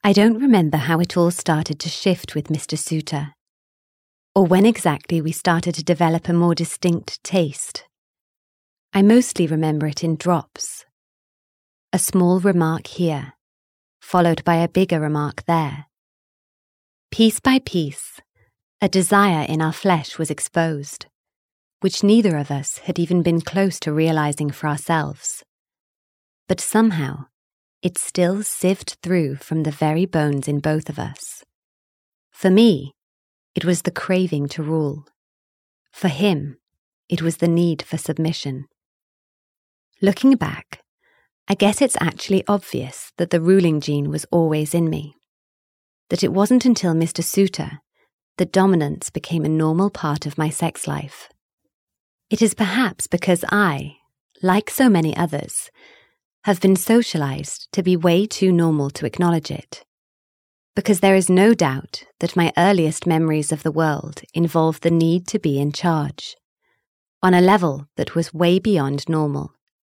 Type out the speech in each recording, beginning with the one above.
I don't remember how it all started to shift with Mr. Suter, or when exactly we started to develop a more distinct taste. I mostly remember it in drops. A small remark here, followed by a bigger remark there. Piece by piece, a desire in our flesh was exposed, which neither of us had even been close to realizing for ourselves. But somehow, it still sieved through from the very bones in both of us. For me, it was the craving to rule. For him, it was the need for submission. Looking back, I guess it's actually obvious that the ruling gene was always in me. That it wasn't until Mr. Suter that dominance became a normal part of my sex life. It is perhaps because I, like so many others, have been socialized to be way too normal to acknowledge it. Because there is no doubt that my earliest memories of the world involve the need to be in charge, on a level that was way beyond normal.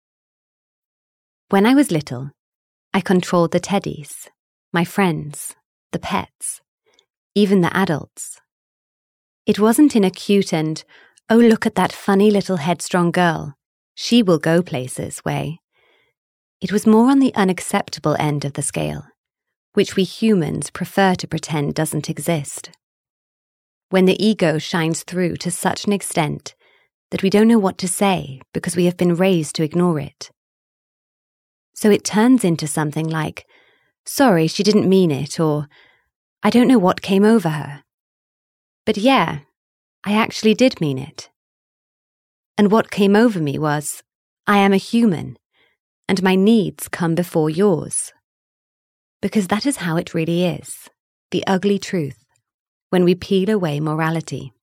When I was little, I controlled the teddies, my friends, the pets, even the adults. It wasn't in a cute and, oh look at that funny little headstrong girl, she will go places way. It was more on the unacceptable end of the scale, which we humans prefer to pretend doesn't exist. When the ego shines through to such an extent that we don't know what to say because we have been raised to ignore it. So it turns into something like, sorry, she didn't mean it, or I don't know what came over her. But yeah, I actually did mean it. And what came over me was, I am a human, and my needs come before yours. Because that is how it really is, the ugly truth, when we peel away morality.